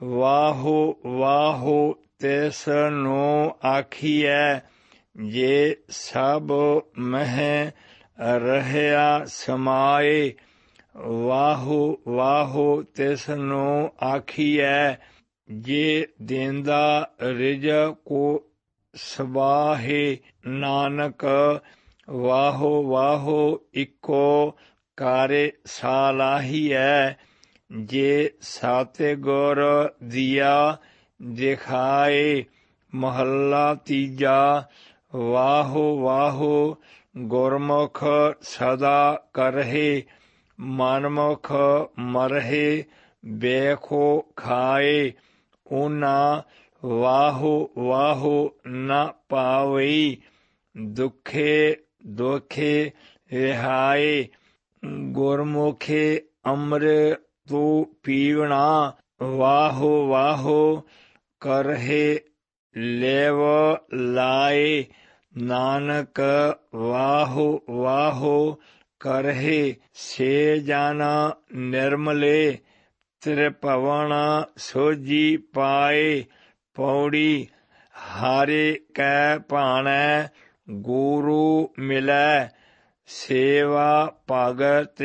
ਵਾਹੋ ਵਾਹੋ ਤਿਸ ਨੂੰ ਆਖੀਐ, ਜੇ ਸਭ ਮਹਿ ਰਹਿਆ ਸਮਾਏ। ਵਾਹੋ ਵਾਹੋ ਤਿਸ ਨੂੰ ਆਖੀਐ, ਜੇ ਦੇਂਦਾ ਰਿਜ਼ਕ ਕੋ ਸਬਾਹੇ। ਨਾਨਕ ਵਾਹੋ ਵਾਹੋ ਇੱਕੋ ਕਾਰੇ ਸਾਲਾਹੀਐ, ਜੇ ਸਤਿਗੁਰ ਦੀਆ ਦਿਖਾਏ। ਮਹੱਲਾ ਤੀਜਾ। ਵਾਹੋ ਵਾਹੋ ਗੁਰਮੁਖ ਸਦਾ ਕਰਹਿ, ਮਨਮੁਖ ਮਰਹਿ ਵੇਖੋ ਖਾਏ। ਓਨਾ ਵਾਹੋ ਵਾਹੋ ਨ ਪਾਵਈ, ਦੁਖੇ ਦੁਖੇ ਰਿਹਾਏ। ਗੁਰਮੁਖੇ ਅੰਮ੍ਰਿਤ ਤੂੰ ਪੀਵਣਾ, ਵਾਹੋ ਵਾਹੋ ਕਰਹਿ ਲੇਵ ਲਾਏ। ਨਾਨਕ ਵਾਹੋ ਵਾਹੋ ਕਰਹਿ ਸੇ ਜਨ ਨਿਰਮਲੇ, ਤ੍ਰਿਭਵਨ ਸੋਝੀ ਪਾਏ। ਪੌੜੀ। ਹਰਿ ਕੈ ਭਾਣੈ ਗੁਰੂ ਮਿਲੈ, ਸੇਵਾ ਭਗਤ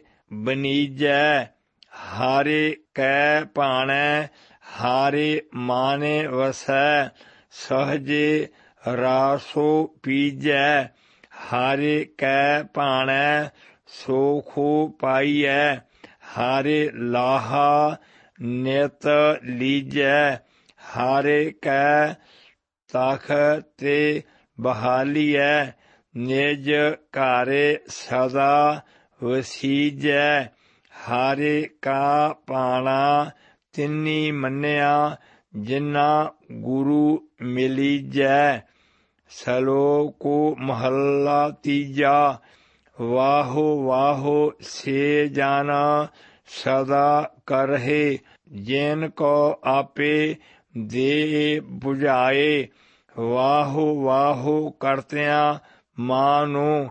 ਬਨੀਜੈ। ਹਰਿ ਕੈ ਭਾਣੈ ਹਰਿ ਮਾਨੈ ਵਸੈ, ਸਹਜੇ ਰਾਸੋ ਪੀਜੈ। ਹਰਿ ਕੈ ਭਾਣੈ ਸੋਖੁ ਪਾਈਐ, ਹਰਿ ਲਾਹਾ ਨਿਤ ਲੀਜੈ। ਹਰਿ ਕੈ ਤਖਤ ਬਹਾਲੀਐ, ਨਿਜ ਘਰ ਸਦਾ ਵਸੀਜੈ। ਹਰਿ ਕਾ ਭਾਣਾ ਤਿਨੀ ਮੰਨਿਆ, ਜਿਨਾ ਗੁਰੂ ਮਿਲੀਜੈ। ਸਲੋਕ ਮਹੱਲਾ ਤੀਜਾ। ਵਾਹੋ ਵਾਹੋ ਸੇ ਜਨ ਸਦਾ ਕਰਹਿ, ਜਿਨ ਕੋ ਆਪੇ ਦੇ ਬੁਝਾਏ। ਵਾਹੋ ਵਾਹੋ ਕਰਤਿਆਂ ਮਾਨੁ,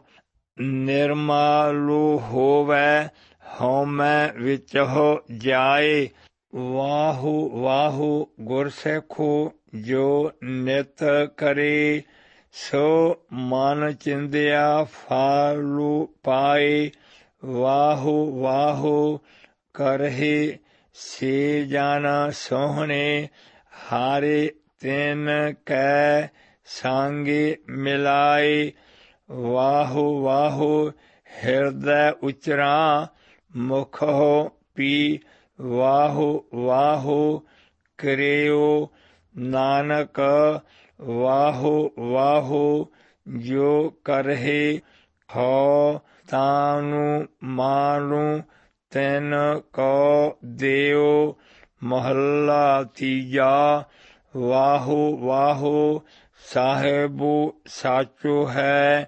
ਨਿਰਮਲੁ ਹੋਵੈ ਹਉਮੈ ਵਿਚਹੁ ਜਾਏ। ਵਾਹੋ ਵਾਹੋ ਗੁਰਸਿੱਖੁ ਜੋ ਨਿਤ ਕਰੇ, ਸੋ ਮਨ ਚਿੰਦਿਆ ਫਲੁ ਪਾਏ। ਵਾਹੋ ਵਾਹੋ ਕਰਹਿ ਸੇ ਜਨ ਸੋਹਣੇ, ਹਰਿ ਤਿਨ ਕੈ ਸੰਗਿ ਮਿਲਾਏ। ਵਾਹੋ ਵਾਹੋ ਹਿਰਦੈ ਉਚਰਾ, ਮੁਖਹੁ ਪੀ। ਵਾਹੋ ਵਾਹੋ ਕਰਿਓ ਨਾਨਕ, ਵਾਹੋ ਵਾਹੋ ਜੋ ਕਰਹਿ ਹਉ ਤਾਨੁ ਮਾਨੁ, ਤਿਨ ਕੋ ਦਿਓ। ਮਹੱਲਾ ਤੀਜਾ। ਵਾਹੋ ਵਾਹੋ ਸਾਹਿਬੁ ਸਾਚੋ ਹੈ,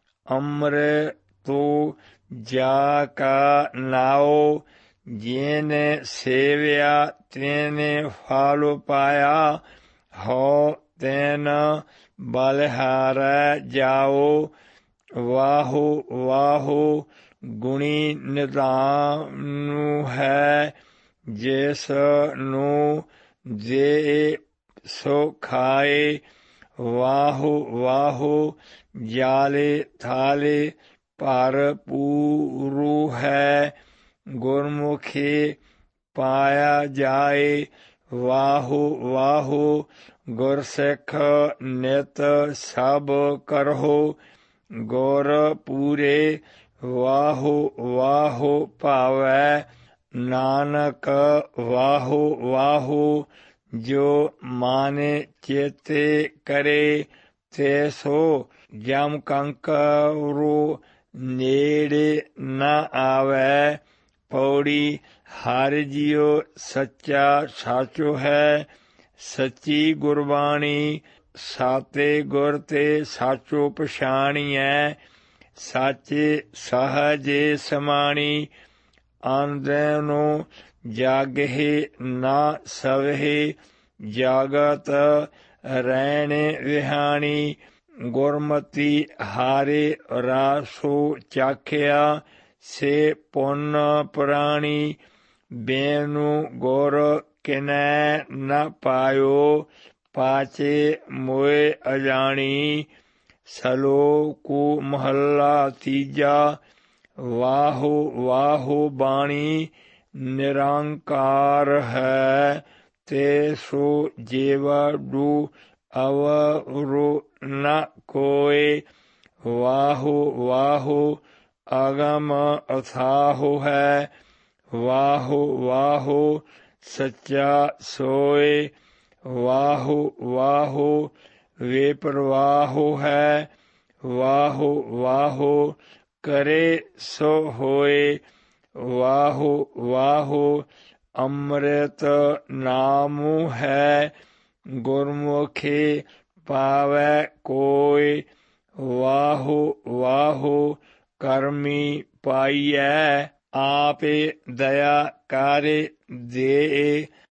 ਅੰਮ੍ਰਿਤੁ ਜਾ ਕਾ ਨਾਉ। ਜਿਨੇ ਸੇਵਿਆ ਤਿਨੇ ਫਲ ਪਾਇਆ, ਹਉ ਤਿਨ ਬਲਿਹਾਰੈ ਜਾਓ। ਵਾਹੋ ਵਾਹੋ ਗੁਣੀ ਨਿਧਾਨੁ ਹੈ, ਜਿਸ ਨੂੰ ਦੇ ਸੋ ਖਾਏ। ਵਾਹੋ ਵਾਹੋ ਜਾਲੇ ਥਾਲੇ ਭਰਪੂਰੂ ਹੈ, ਗੁਰਮੁਖੀ ਪਾਇਆ ਜਾਏ। ਵਾਹੋ ਵਾਹੋ ਗੁਰਸਿੱਖ ਨਿਤ ਸਭ ਕਰਹੁ, ਗੁਰ ਪੂਰੇ। ਵਾਹੋ ਵਾਹੋ ਭਾਵੈ ਨਾਨਕ, ਵਾਹੋ ਵਾਹੋ ਜੋ ਮਾਨੈ ਚੇਤੇ ਕਰੇ। ਤੇ ਸੋ ਜਮ ਕੰਕਰੁ ਨੇੜੇ ਨ ਆਵੈ। ਪੌੜੀ। ਹਰਿ ਜੀਉ ਸੱਚਾ ਸਾਚੋ ਹੈ, ਸੱਚੀ ਗੁਰਬਾਣੀ ਸਾਤੇ ਗੁਰ ਤੇ ਸਾਚੋ ਪਛਾਣੀਐ। ਸਾਚੇ ਸਹਜੇ ਸਮਾਣੀ, ਆਂਦਿਨੋ ਜਾਗਹਿ ਨਾ ਸਵਹਿ। ਜਾਗਤ ਰਹਿਣੇ ਵਿਹਾਣੀ, ਗੁਰਮਤੀ ਹਰਿ ਰਾਸੋ ਚਾਖਿਆ। ਸੇ ਪੁੰਨ ਪੁਰਾਣੀ, ਬੇਨੂ ਗੁਰ ਕਿਨੈ ਨ ਪਾਇਓ ਪਾਚੇ ਮੋਏ ਅਜਾਣੀ। ਸਲੋਕੁ ਮਹੱਲਾ ਤੀਜਾ। ਵਾਹੋ ਵਾਹੋ ਬਾਣੀ ਨਿਰੰਕਾਰ ਹੈ, ਤੇ ਸੋ ਜੀਵੜੁ ਅਵਰੁ ਨ ਕੋਇ। ਵਾਹੋ ਵਾਹੋ ਅਗਮ ਅਥਾਹੋ ਹੈ, ਵਾਹੋ ਵਾਹੋ ਸੱਚਾ ਸੋਇ। ਵਾਹੋ ਵਾਹੋ ਵੇਪਰਵਾਹੋ ਹੈ, ਵਾਹੋ ਵਾਹੋ ਕਰੇ ਸੋ ਹੋਏ। ਵਾਹੋ ਵਾਹੋ ਅੰਮ੍ਰਿਤ ਨਾਮੁ ਹੈ, ਗੁਰਮੁਖੀ ਪਾਵੈ ਕੋਇ। ਵਾਹੋ ਵਾਹੋ ਕਰਮੀ ਪਾਈਐ, ਆਪੇ ਦਇਆ ਕਾਰਿ ਦੇ।